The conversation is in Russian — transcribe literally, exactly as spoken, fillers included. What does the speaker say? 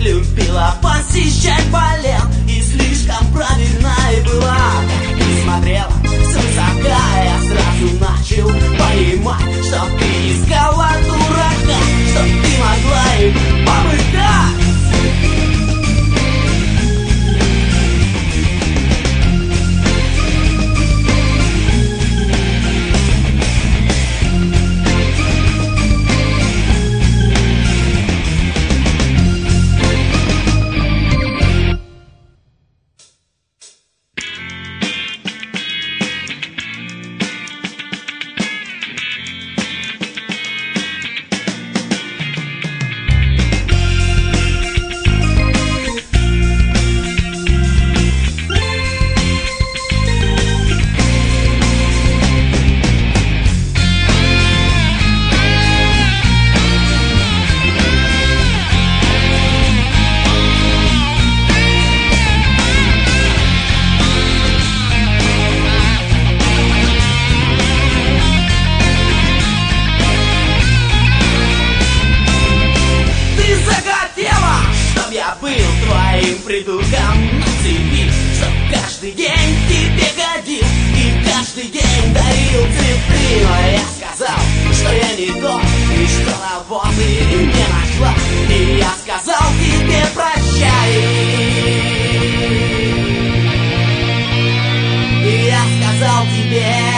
любила посещать балет и слишком правильной была. Ты смотрела свысока, я сразу начал понимать, что ты искала дурака, что ты могла им помыкать. Придурком на цепи, чтоб каждый день тебе годил и каждый день дарил цветы. Но я сказал, что я не тот, и что работы не нашла, и я сказал тебе прощай. И я сказал тебе